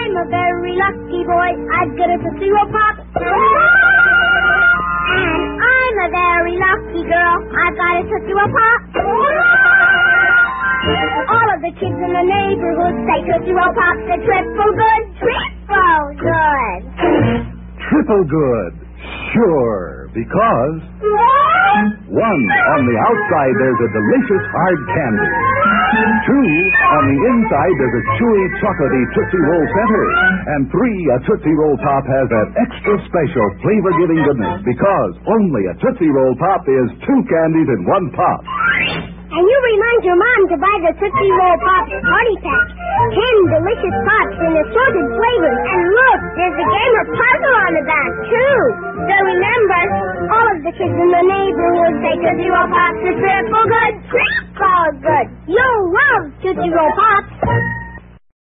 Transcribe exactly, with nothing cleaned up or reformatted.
I'm a very lucky boy. I've got a Tootsie Roll Pop. And I'm a very lucky girl. I've got a Tootsie Roll Pop. All of the kids in the neighborhood say Tootsie Roll Pop's a triple good. Triple good. Triple good. Sure, because... One, on the outside there's a delicious hard candy. Two, on the inside there's a chewy, chocolatey Tootsie Roll center. And three, a Tootsie Roll Pop has that extra special flavor-giving goodness because only a Tootsie Roll Pop is two candies in one pop. And you remind your mom to buy the Tootsie Roll Pop Party Pack. Ten delicious pops in assorted flavors. And look, there's a gamer puzzle on the back, too. So remember, all of the kids in the neighborhood say Tootsie Roll Pop's are triple good. Triple good. You'll love Tootsie Roll Pops.